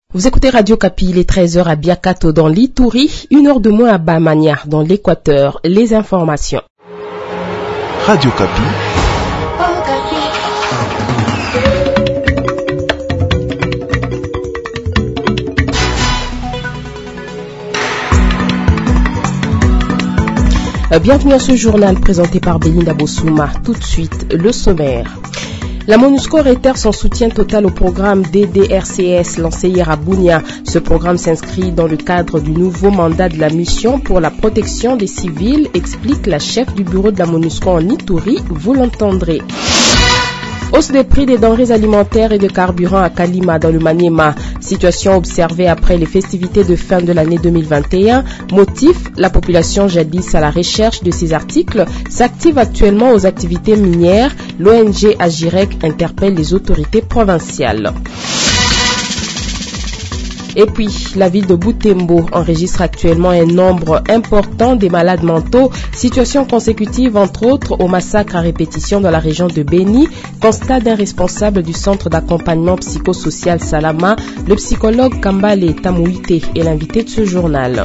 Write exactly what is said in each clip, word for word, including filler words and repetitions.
Vous écoutez Radio Kapi, il est treize heures à Biakato dans l'Ituri, une heure de moins à Bamania dans l'Équateur. Les informations. Radio Kapi. Bienvenue à ce journal présenté par Belinda Bossouma. Tout de suite, le sommaire. La MONUSCO réitère son soutien total au programme D D R C S lancé hier à Bunia. Ce programme s'inscrit dans le cadre du nouveau mandat de la mission pour la protection des civils, explique la chef du bureau de la MONUSCO en Ituri, vous l'entendrez. Hausse des prix des denrées alimentaires et de carburant à Kalima dans le Maniema. Situation observée après les festivités de fin de l'année deux mille vingt et un. Motif, la population jadis à la recherche de ces articles s'active actuellement aux activités minières. L'O N G Agirec interpelle les autorités provinciales. Et puis, la ville de Butembo enregistre actuellement un nombre important des malades mentaux, situation consécutive entre autres au massacre à répétition dans la région de Beni, constat d'un responsable du centre d'accompagnement psychosocial Salama, le psychologue Kambale Tamouite est l'invité de ce journal.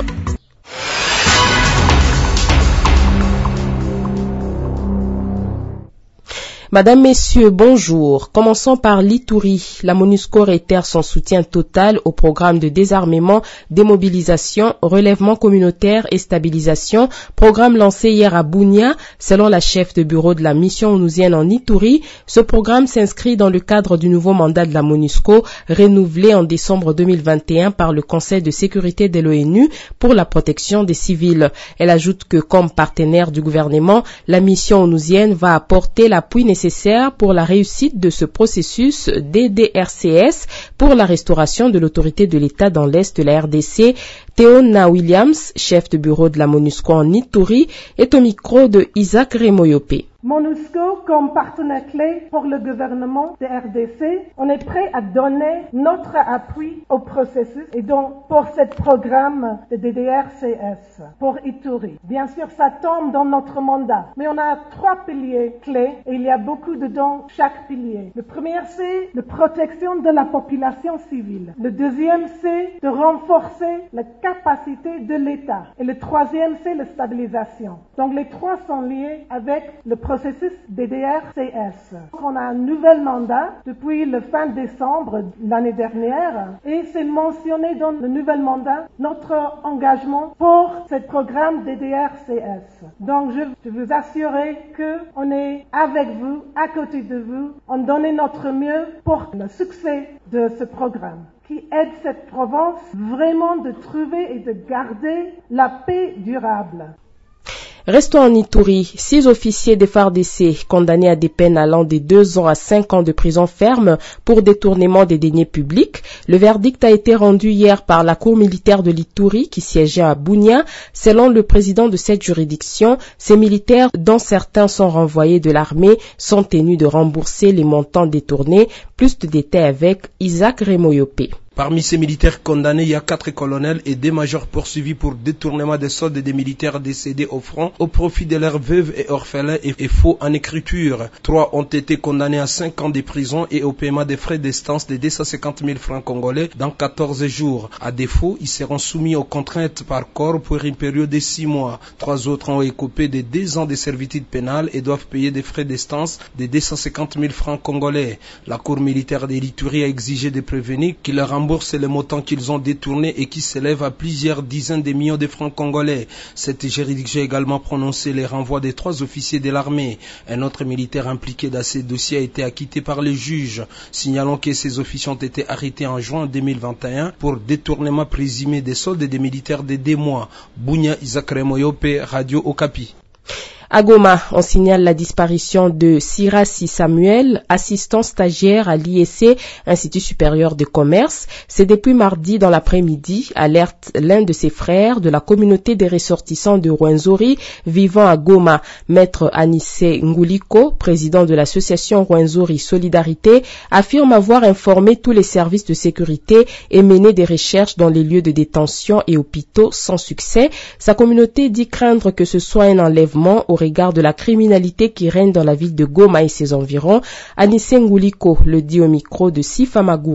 Madame, Messieurs, bonjour. Commençons par l'Ituri. La MONUSCO réitère son soutien total au programme de désarmement, démobilisation, relèvement communautaire et stabilisation, programme lancé hier à Bunia. Selon la chef de bureau de la mission onusienne en Ituri, ce programme s'inscrit dans le cadre du nouveau mandat de la MONUSCO, renouvelé en décembre deux mille vingt et un par le Conseil de sécurité de l'ONU pour la protection des civils. Elle ajoute que, comme partenaire du gouvernement, la mission onusienne va apporter l'appui nécessaire pour la réussite de ce processus D D R C S pour la restauration de l'autorité de l'État dans l'Est de la R D C. Théona Williams, chef de bureau de la MONUSCO en Ituri, est au micro de Isaac Remoyope. MONUSCO, comme partenaire clé pour le gouvernement de R D C, on est prêt à donner notre appui au processus et donc pour ce programme de D D R C S pour Ituri. Bien sûr, ça tombe dans notre mandat, mais on a trois piliers clés et il y a beaucoup dedans chaque pilier. Le premier, c'est la protection de la population civile. Le deuxième, c'est de renforcer la capacité de l'État. Et le troisième, c'est la stabilisation. Donc les trois sont liés avec le processus processus D D R C S. On a un nouvel mandat depuis le fin décembre l'année dernière et c'est mentionné dans le nouvel mandat notre engagement pour ce programme D D R C S. Donc je veux vous assurer qu'on est avec vous, à côté de vous, on donne notre mieux pour le succès de ce programme qui aide cette province vraiment de trouver et de garder la paix durable. Restons en Ituri. Six officiers des F A R D C condamnés à des peines allant de deux ans à cinq ans de prison ferme pour détournement des deniers publics. Le verdict a été rendu hier par la Cour militaire de l'Ituri qui siégeait à Bunia. Selon le président de cette juridiction, ces militaires, dont certains sont renvoyés de l'armée, sont tenus de rembourser les montants détournés. Plus de détails avec Isaac Remoyope. Parmi ces militaires condamnés, il y a quatre colonels et des majors poursuivis pour détournement des soldes des militaires décédés au front au profit de leurs veuves et orphelins et, et faux en écriture. Trois ont été condamnés à cinq ans de prison et au paiement des frais d'instance de deux cent cinquante mille francs congolais dans quatorze jours. À défaut, ils seront soumis aux contraintes par corps pour une période de six mois. Trois autres ont écopé de deux ans de servitude pénale et doivent payer des frais d'instance de deux cent cinquante mille francs congolais. La Cour militaire de l'Ituri a exigé de prévenir qu'il leur rembourse les montants qu'ils ont détournés et qui s'élèvent à plusieurs dizaines de millions de francs congolais. Cette juridiction a également prononcé les renvois des trois officiers de l'armée. Un autre militaire impliqué dans ces dossiers a été acquitté par les juges. Signalons que ces officiers ont été arrêtés en juin deux mille vingt et un pour détournement présumé des soldes des militaires de deux mois. Bunia, Isaac Remoyope, Radio Okapi. À Goma, on signale la disparition de Sirasi Samuel, assistant stagiaire à l'I S C, Institut supérieur de commerce. C'est depuis mardi dans l'après-midi, alerte l'un de ses frères de la communauté des ressortissants de Rwenzori vivant à Goma. Maître Anissé Nguliko, président de l'association Rwenzori Solidarité, affirme avoir informé tous les services de sécurité et mené des recherches dans les lieux de détention et hôpitaux sans succès. Sa communauté dit craindre que ce soit un enlèvement au regard de la criminalité qui règne dans la ville de Goma et ses environs. Anissé Nguliko le dit au micro de Sifa Maguru.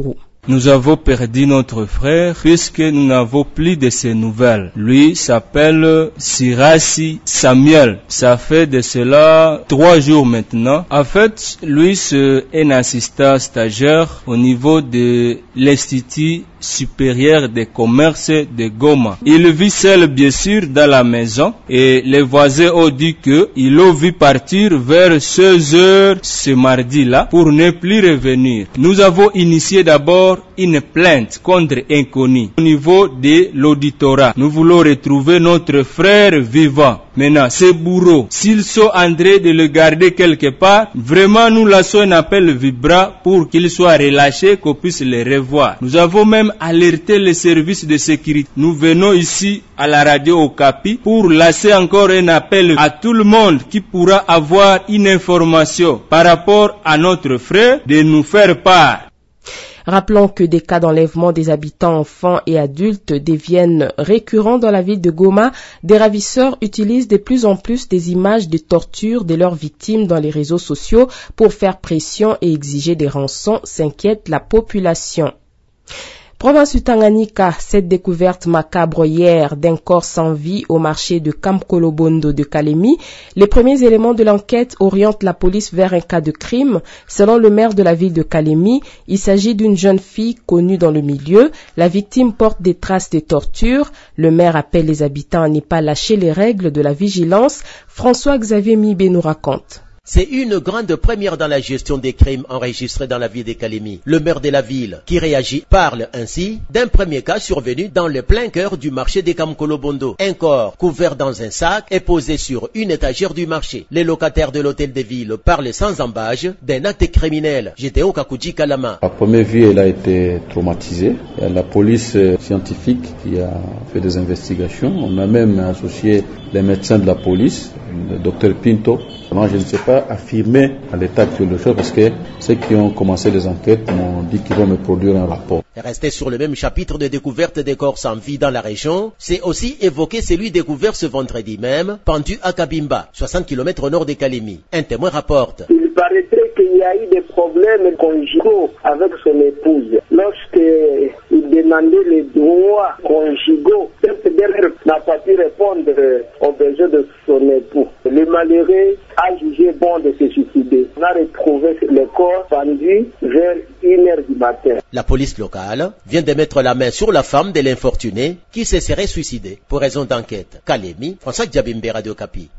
nous avons perdu notre frère puisque nous n'avons plus de ses nouvelles. Lui s'appelle Sirasi Samuel. Ça fait de cela trois jours maintenant. En fait, lui c'est un assistant stagiaire au niveau de l'Institut supérieur des commerces de Goma. Il vit seul bien sûr dans la maison et les voisins ont dit qu'ils l'ont vu partir vers seize heures ce mardi-là pour ne plus revenir. Nous avons initié d'abord une plainte contre inconnu au niveau de l'auditorat. Nous voulons retrouver notre frère vivant. Maintenant, ces bourreaux, s'ils sont en train de le garder quelque part, vraiment nous lançons un appel vibrant pour qu'il soit relâché, qu'on puisse le revoir. Nous avons même alerté les services de sécurité. Nous venons ici à la radio Okapi pour lancer encore un appel à tout le monde qui pourra avoir une information par rapport à notre frère de nous faire part. Rappelons que des cas d'enlèvement des habitants enfants et adultes deviennent récurrents dans la ville de Goma. Des ravisseurs utilisent de plus en plus des images de torture de leurs victimes dans les réseaux sociaux pour faire pression et exiger des rançons, s'inquiète la population. Province du Tanganyika, cette découverte macabre hier d'un corps sans vie au marché de Kamkolobondo de Kalemi. Les premiers éléments de l'enquête orientent la police vers un cas de crime. Selon le maire de la ville de Kalemi, il s'agit d'une jeune fille connue dans le milieu. La victime porte des traces de torture. Le maire appelle les habitants à ne pas lâcher les règles de la vigilance. François-Xavier Mibé nous raconte. C'est une grande première dans la gestion des crimes enregistrés dans la ville de Kalemi. Le maire de la ville, qui réagit, parle ainsi d'un premier cas survenu dans le plein cœur du marché de Kamkolobondo. Un corps couvert dans un sac est posé sur une étagère du marché. Les locataires de l'hôtel de ville parlent sans embâche d'un acte criminel. Gédéon Kakouji Kalama. À première vue, elle a été traumatisée. Il y a la police scientifique qui a fait des investigations. On a même associé les médecins de la police, le docteur Pinto. Moi, je ne sais pas affirmer à l'état actuel de choses parce que ceux qui ont commencé les enquêtes m'ont dit qu'ils vont me produire un rapport. Resté sur le même chapitre de découverte des corps sans vie dans la région, c'est aussi évoqué celui découvert ce vendredi même, pendu à Kabimba, soixante kilomètres au nord de Kalemi. Un témoin rapporte. Il paraîtrait qu'il y a eu des problèmes conjugaux avec son épouse. Lorsqu'il demandait les droits conjugaux, cette dernière n'a pas pu répondre aux besoins de son époux. Le malheureux a jugé bon de se suicider. On a retrouvé le corps pendu vers une heure du matin. La police locale vient de mettre la main sur la femme de l'infortuné qui se serait suicidée pour raison d'enquête. Kalemi, François Diabimbe, Radio Kapi.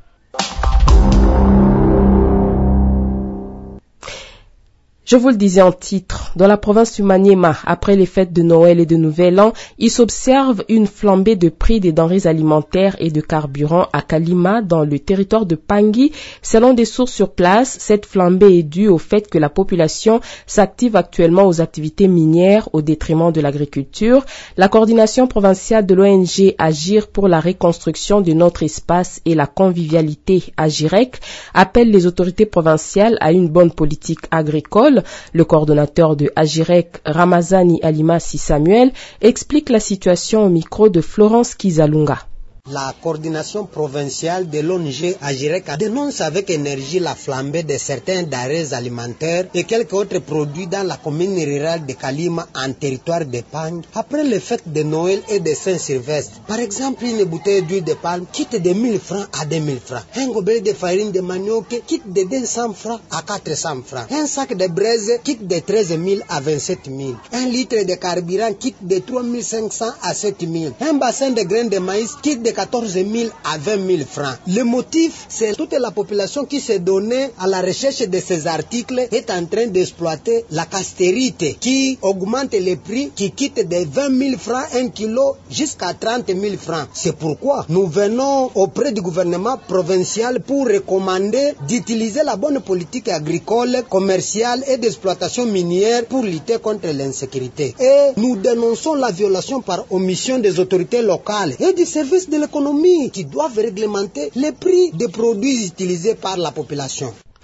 Je vous le disais en titre, dans la province du Maniema, après les fêtes de Noël et de Nouvel An, il s'observe une flambée de prix des denrées alimentaires et de carburant à Kalima, dans le territoire de Pangui. Selon des sources sur place, cette flambée est due au fait que la population s'active actuellement aux activités minières au détriment de l'agriculture. La coordination provinciale de l'O N G Agir pour la reconstruction de notre espace et la convivialité Agirec appelle les autorités provinciales à une bonne politique agricole. Le coordonnateur de Agirec, Ramazani Alimasi Samuel, explique la situation au micro de Florence Kizalunga. La coordination provinciale de l'O N G Agirec dénonce avec énergie la flambée de certains denrées alimentaires et quelques autres produits dans la commune rurale de Kalima en territoire de Pang après les fêtes de Noël et de Saint-Sylvestre. Par exemple, une bouteille d'huile de palme quitte de mille francs à deux mille francs. Un gobelet de farine de manioc quitte de deux cents francs à quatre cents francs. Un sac de braise quitte de treize mille à vingt-sept mille. Un litre de carburant quitte de trois mille cinq cents à sept mille. Un bassin de graines de maïs quitte de quatorze mille à vingt mille francs. Le motif, c'est toute la population qui s'est donnée à la recherche de ces articles est en train d'exploiter la castérite qui augmente les prix, qui quitte de vingt mille francs un kilo jusqu'à trente mille francs. C'est pourquoi nous venons auprès du gouvernement provincial pour recommander d'utiliser la bonne politique agricole, commerciale et d'exploitation minière pour lutter contre l'insécurité. Et nous dénonçons la violation par omission des autorités locales et du service de l'économie qui doivent réglementer les prix des produits utilisés par la population.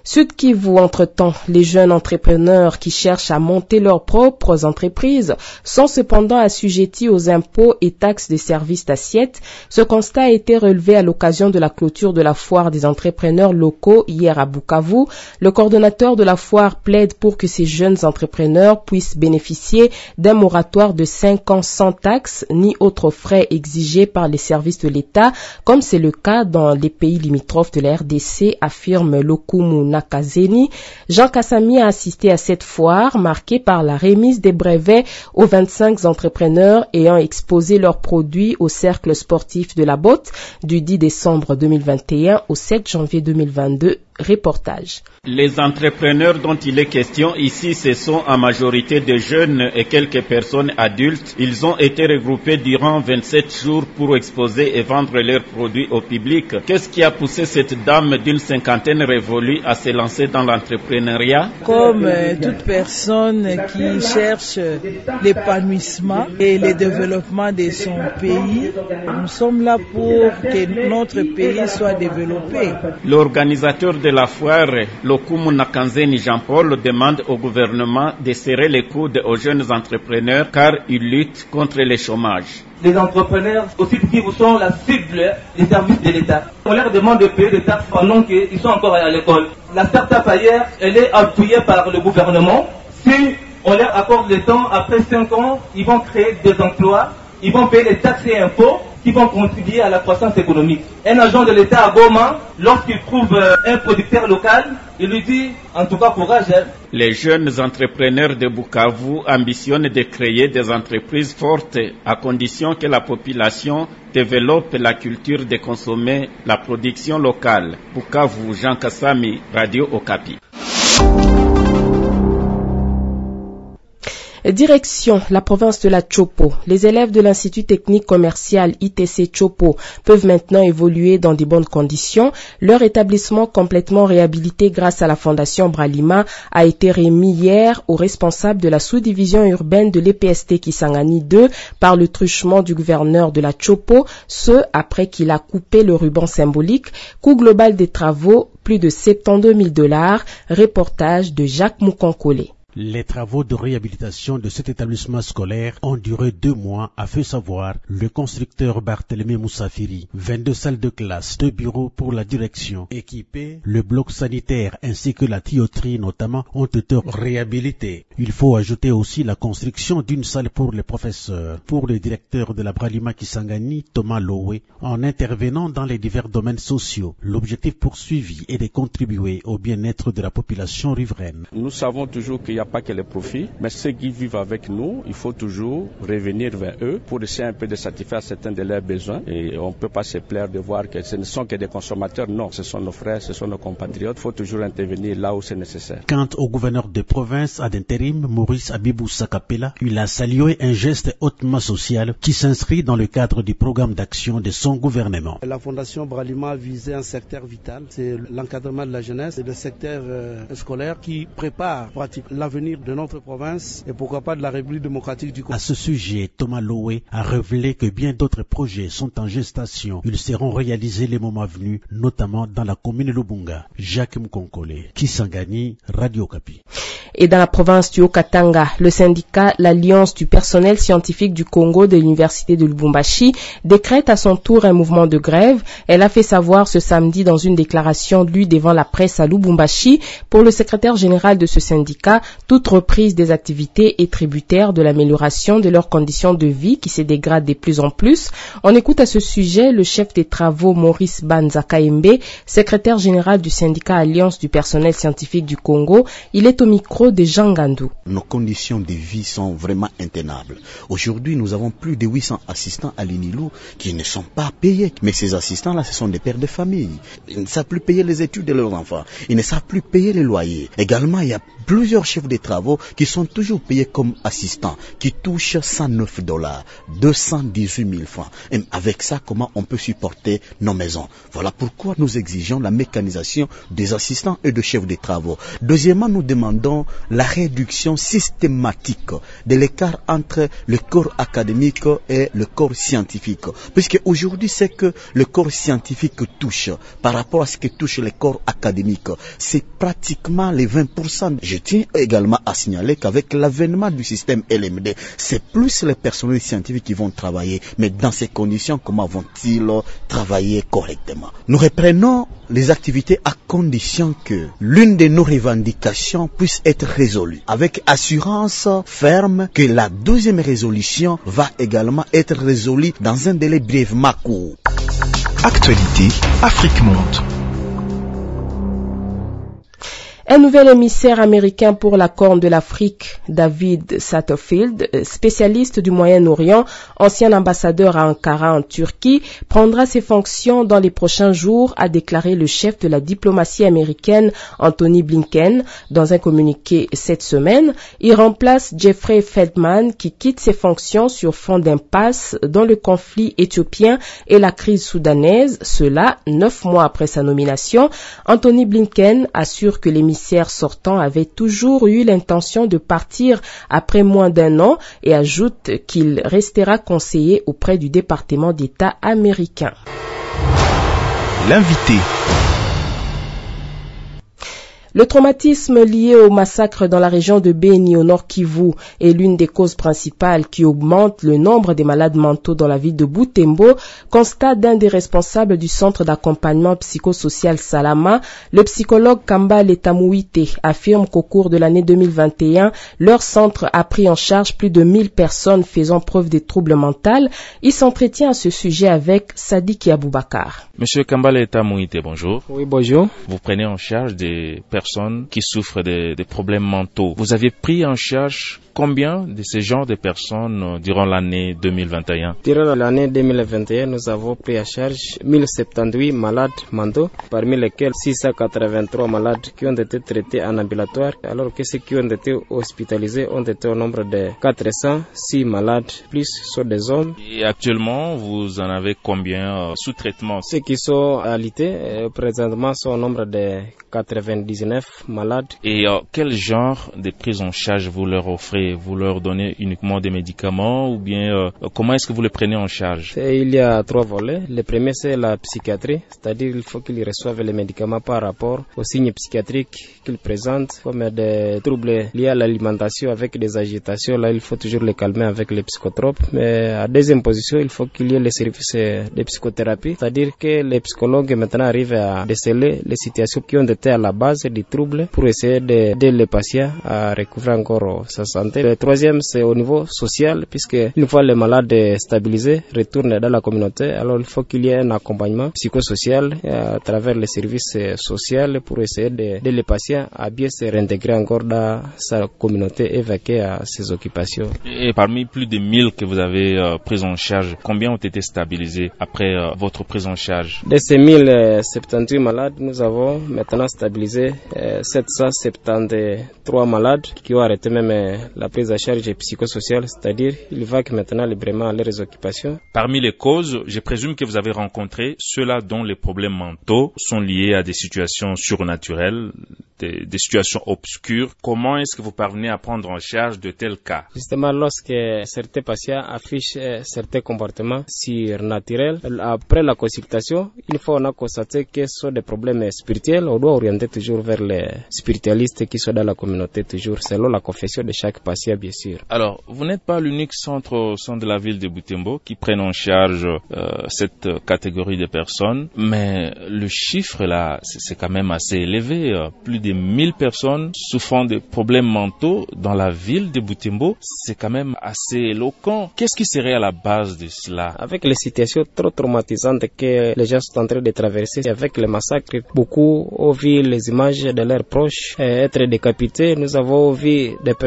Sud Kivu, entre-temps, les jeunes entrepreneurs qui cherchent à monter leurs propres entreprises sont cependant assujettis aux impôts et taxes des services d'assiette. Ce constat a été relevé à l'occasion de la clôture de la foire des entrepreneurs locaux hier à Bukavu. Le coordonnateur de la foire plaide pour que ces jeunes entrepreneurs puissent bénéficier d'un moratoire de cinq ans sans taxes ni autres frais exigés par les services de l'État, comme c'est le cas dans les pays limitrophes de la R D C, affirme Lokumu Nakazeni. Jean Kassami a assisté à cette foire marquée par la remise des brevets aux vingt-cinq entrepreneurs ayant exposé leurs produits au cercle sportif de la Botte du dix décembre deux mille vingt et un au sept janvier deux mille vingt-deux. Reportage. Les entrepreneurs dont il est question ici, ce sont en majorité de jeunes et quelques personnes adultes. Ils ont été regroupés durant vingt-sept jours pour exposer et vendre leurs produits au public. Qu'est-ce qui a poussé cette dame d'une cinquantaine révolue à se lancer dans l'entrepreneuriat? Comme euh, toute personne qui cherche l'épanouissement et le développement de son pays, nous sommes là pour que notre pays soit développé. L'organisateur de la foire, Lokumu Nakazeni Jean-Paul, demande au gouvernement de serrer les coudes aux jeunes entrepreneurs car ils luttent contre le chômage. Les entrepreneurs aussi qui vous sont la cible des services de l'État. On leur demande de payer des taxes pendant qu'ils sont encore à l'école. La start-up ailleurs, elle est appuyée par le gouvernement. Si on leur accorde le temps, après cinq ans, ils vont créer des emplois, ils vont payer les taxes et impôts qui vont contribuer à la croissance économique. Un agent de l'État à Goma, lorsqu'il trouve un producteur local, il lui dit, en tout cas, courage. Les jeunes entrepreneurs de Bukavu ambitionnent de créer des entreprises fortes à condition que la population développe la culture de consommer la production locale. Bukavu, Jean Kassami, Radio Okapi. Direction la province de la Chopo. Les élèves de l'Institut technique commercial I T C Chopo peuvent maintenant évoluer dans de bonnes conditions. Leur établissement complètement réhabilité grâce à la Fondation Bralima a été remis hier aux responsables de la sous-division urbaine de l'E P S T Kisangani deux par le truchement du gouverneur de la Chopo, ce après qu'il a coupé le ruban symbolique. Coût global des travaux, plus de soixante-douze mille dollars. Reportage de Jacques Moukonkole. Les travaux de réhabilitation de cet établissement scolaire ont duré deux mois, a fait savoir le constructeur Barthélémy Moussafiri. vingt-deux salles de classe, deux bureaux pour la direction équipés, le bloc sanitaire ainsi que la tuyauterie notamment ont été réhabilités. Il faut ajouter aussi la construction d'une salle pour les professeurs. Pour le directeur de la Bralima Kisangani, Thomas Lowe, en intervenant dans les divers domaines sociaux, l'objectif poursuivi est de contribuer au bien-être de la population riveraine. Nous savons toujours qu'il y a pas que les profits, mais ceux qui vivent avec nous, il faut toujours revenir vers eux pour essayer un peu de satisfaire certains de leurs besoins. Et on ne peut pas se plaire de voir que ce ne sont que des consommateurs. Non, ce sont nos frères, ce sont nos compatriotes. Il faut toujours intervenir là où c'est nécessaire. Quant au gouverneur de province à d'intérim, Maurice Abibou Sakapela, il a salué un geste hautement social qui s'inscrit dans le cadre du programme d'action de son gouvernement. La Fondation Bralima visait un secteur vital, c'est l'encadrement de la jeunesse et le secteur euh, scolaire qui prépare pratiquement l'avenir de notre province et pourquoi pas de la République démocratique du Congo. À ce sujet, Thomas Lowe a révélé que bien d'autres projets sont en gestation. Ils seront réalisés les moments venus, notamment dans la commune de Lubunga. Jacques Mkonkole, Kisangani, Radio Okapi. Et dans la province du Haut-Katanga, le syndicat l'Alliance du personnel scientifique du Congo de l'université de Lubumbashi décrète à son tour un mouvement de grève. Elle a fait savoir ce samedi dans une déclaration lue devant la presse à Lubumbashi. Pour le secrétaire général de ce syndicat, toute reprise des activités est tributaire de l'amélioration de leurs conditions de vie qui se dégradent de plus en plus. On écoute à ce sujet le chef des travaux Maurice Banzakaembe, secrétaire général du syndicat Alliance du personnel scientifique du Congo. Il est au micro de Jean Gandou. Nos conditions de vie sont vraiment intenables. Aujourd'hui, nous avons plus de huit cents assistants à l'Inilou qui ne sont pas payés. Mais ces assistants-là, ce sont des pères de famille. Ils ne savent plus payer les études de leurs enfants. Ils ne savent plus payer les loyers. Également, il y a plusieurs chefs de travaux qui sont toujours payés comme assistants, qui touchent cent neuf dollars, deux cent dix-huit mille francs. Et avec ça, comment on peut supporter nos maisons? Voilà pourquoi nous exigeons la mécanisation des assistants et de chefs de travaux. Deuxièmement, nous demandons la réduction systématique de l'écart entre le corps académique et le corps scientifique. Puisque aujourd'hui, c'est que le corps scientifique touche par rapport à ce que touche le corps académique. C'est pratiquement les vingt pour cent. Je tiens également à signaler qu'avec l'avènement du système L M D, c'est plus les personnels scientifiques qui vont travailler. Mais dans ces conditions, comment vont-ils travailler correctement? Nous reprenons les activités à condition que l'une de nos revendications puisse être résolue. Avec assurance ferme que la deuxième résolution va également être résolue dans un délai brièvement court. Actualité, Afrique Monde. Un nouvel émissaire américain pour la Corne de l'Afrique, David Satterfield, spécialiste du Moyen-Orient, ancien ambassadeur à Ankara en Turquie, prendra ses fonctions dans les prochains jours, a déclaré le chef de la diplomatie américaine, Anthony Blinken, dans un communiqué cette semaine. Il remplace Jeffrey Feltman, qui quitte ses fonctions sur fond d'impasse dans le conflit éthiopien et la crise soudanaise, cela neuf mois après sa nomination. Anthony Blinken assure que l'émissaire sortant avait toujours eu l'intention de partir après moins d'un an et ajoute qu'il restera conseiller auprès du département d'État américain. L'invité. Le traumatisme lié au massacre dans la région de Beni au Nord Kivu est l'une des causes principales qui augmente le nombre des malades mentaux dans la ville de Butembo, constate d'un des responsables du centre d'accompagnement psychosocial Salama. Le psychologue Kambale Tamouite affirme qu'au cours de l'année deux mille vingt et un, leur centre a pris en charge plus de mille personnes faisant preuve de troubles mentaux. Il s'entretient à ce sujet avec Sadiki Aboubakar. Monsieur Kambale Tamouite, bonjour. Oui, bonjour. Vous prenez en charge des personnes qui souffrent de, de problèmes mentaux. Vous avez pris en charge combien de ces genres de personnes durant l'année deux mille vingt et un? Durant l'année deux mille vingt et un, nous avons pris en charge mille soixante-dix malades mentaux, parmi lesquels six cent quatre-vingt-trois malades qui ont été traités en ambulatoire, alors que ceux qui ont été hospitalisés ont été au nombre de quatre cent six malades, plus sont des hommes. Et actuellement, vous en avez combien euh, sous traitement? Ceux qui sont alité, euh, présentement, sont au nombre de quatre-vingt-dix-neuf malades. Et euh, quel genre de prise en charge vous leur offrez? Vous leur donnez uniquement des médicaments ou bien euh, comment est-ce que vous les prenez en charge? Et il y a trois volets. Le premier, c'est la psychiatrie, c'est-à-dire il faut qu'ils reçoivent les médicaments par rapport aux signes psychiatriques qu'ils présentent, comme des troubles liés à l'alimentation avec des agitations. Là, il faut toujours les calmer avec les psychotropes. Mais à deuxième position, il faut qu'il y ait les services de psychothérapie, c'est-à-dire que les psychologues maintenant arrivent à déceler les situations qui ont été à la base des troubles pour essayer d'aider les patients à recouvrir encore sa santé. Le troisième, c'est au niveau social, puisque une fois les malades stabilisés retournent dans la communauté, alors il faut qu'il y ait un accompagnement psychosocial à travers les services sociaux pour essayer d'aider les patients à bien se réintégrer encore dans sa communauté et vaquer à ses occupations. Et parmi plus de mille que vous avez euh, pris en charge, combien ont été stabilisés après euh, votre prise en charge? De ces mille soixante-dix malades, nous avons maintenant stabilisé euh, sept cent soixante-treize malades qui ont arrêté même euh, la prise en charge psychosociale, c'est-à-dire ils vaquent maintenant librement à leurs occupations. Parmi les causes, je présume que vous avez rencontré ceux-là dont les problèmes mentaux sont liés à des situations surnaturelles, des, des situations obscures. Comment est-ce que vous parvenez à prendre en charge de tels cas? Justement, lorsque certains patients affichent certains comportements surnaturels, après la consultation, une fois on a constaté que ce sont des problèmes spirituels, on doit orienter toujours vers les spiritualistes qui sont dans la communauté, toujours selon la confession de chaque patient, bien sûr. Alors, vous n'êtes pas l'unique centre au sein de la ville de Butembo qui prenne en charge euh, cette catégorie de personnes, mais le chiffre là, c'est quand même assez élevé. Plus de mille personnes souffrant de problèmes mentaux dans la ville de Butembo, c'est quand même assez éloquent. Qu'est-ce qui serait à la base de cela? Avec les situations trop traumatisantes que les gens sont en train de traverser, avec les massacres, beaucoup ont vu les images de leurs proches être décapités. Nous avons vu des personnes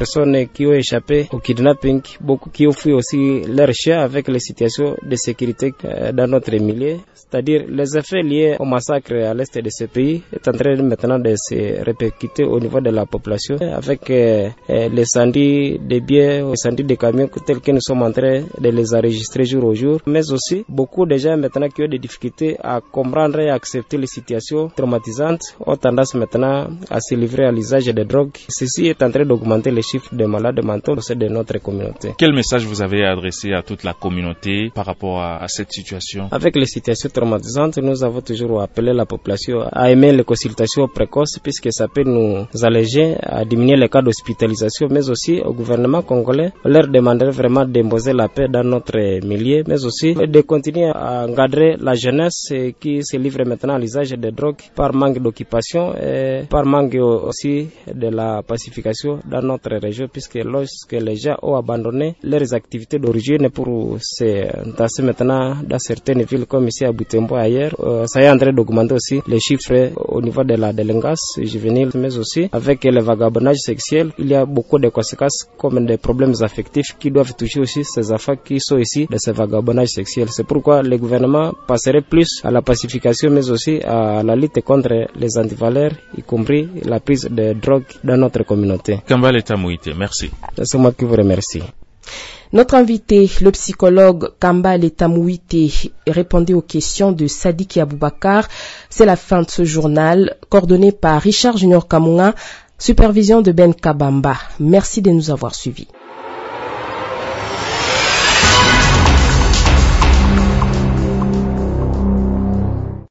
qui ont échappé au kidnapping, beaucoup qui ont fui aussi leur chien avec les situations de sécurité dans notre milieu. C'est-à-dire les effets liés au massacre à l'est de ce pays est en train maintenant de se répercuter au niveau de la population avec euh, les incendies des biens, les incendies des camions tels que nous sommes en train de les enregistrer jour au jour, mais aussi beaucoup de gens maintenant qui ont des difficultés à comprendre et à accepter les situations traumatisantes ont tendance maintenant à se livrer à l'usage des drogues. Ceci est en train d'augmenter les chiffres de malades mentaux au sein de notre communauté. Quel message vous avez adressé à toute la communauté par rapport à, à cette situation? Avec les situations traumatisantes, nous avons toujours appelé la population à aimer les consultations précoces puisque ça peut nous alléger à diminuer les cas d'hospitalisation, mais aussi au gouvernement congolais, on leur demanderait vraiment d'imposer la paix dans notre milieu, mais aussi de continuer à encadrer la jeunesse qui se livre maintenant à l'usage des drogues par manque d'occupation et par manque aussi de la pacification dans notre région, puisque lorsque les gens ont abandonné leurs activités d'origine pour se tasser maintenant dans certaines villes comme ici à Butembo et ailleurs, euh, ça est en train d'augmenter aussi les chiffres au niveau de la délinquance juvénile, mais aussi avec le vagabondage sexuel, il y a beaucoup de conséquences comme des problèmes affectifs qui doivent toucher aussi ces enfants qui sont ici de ce vagabondage sexuel. C'est pourquoi le gouvernement passerait plus à la pacification, mais aussi à la lutte contre les antivaleurs, y compris la prise de drogue dans notre communauté. Kambale Tamouite, merci. C'est moi qui vous remercie. Notre invité, le psychologue Kambale Tamouite, répondait aux questions de Sadiki Aboubakar. C'est la fin de ce journal, coordonné par Richard Junior Kamunga, supervision de Ben Kabamba. Merci de nous avoir suivis.